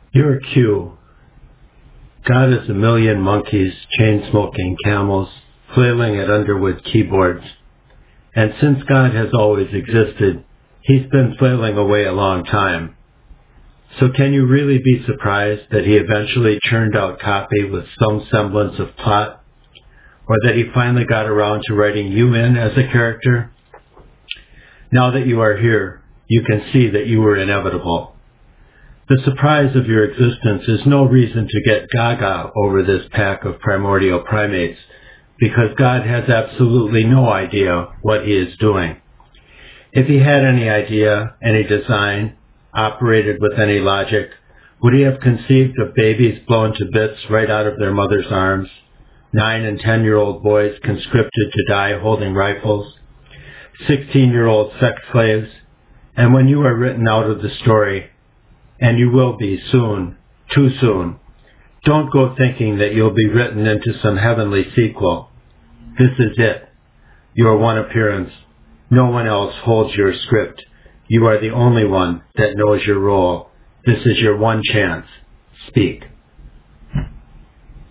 Your cue. God is a million monkeys, chain-smoking camels, flailing at Underwood keyboards. And since God has always existed, he's been flailing away a long time. So can you really be surprised that he eventually churned out copy with some semblance of plot? Or that he finally got around to writing you in as a character? Now that you are here, you can see that you were inevitable. The surprise of your existence is no reason to get gaga over this pack of primordial primates, because God has absolutely no idea what he is doing. If he had any idea, any design, operated with any logic, would he have conceived of babies blown to bits right out of their mother's arms, 9- and 10-year-old boys conscripted to die holding rifles, 16-year-old sex slaves, and when you are written out of the story, and you will be soon, too soon, don't go thinking that you'll be written into some heavenly sequel. This is it. Your one appearance. No one else holds your script. You are the only one that knows your role. This is your one chance. Speak.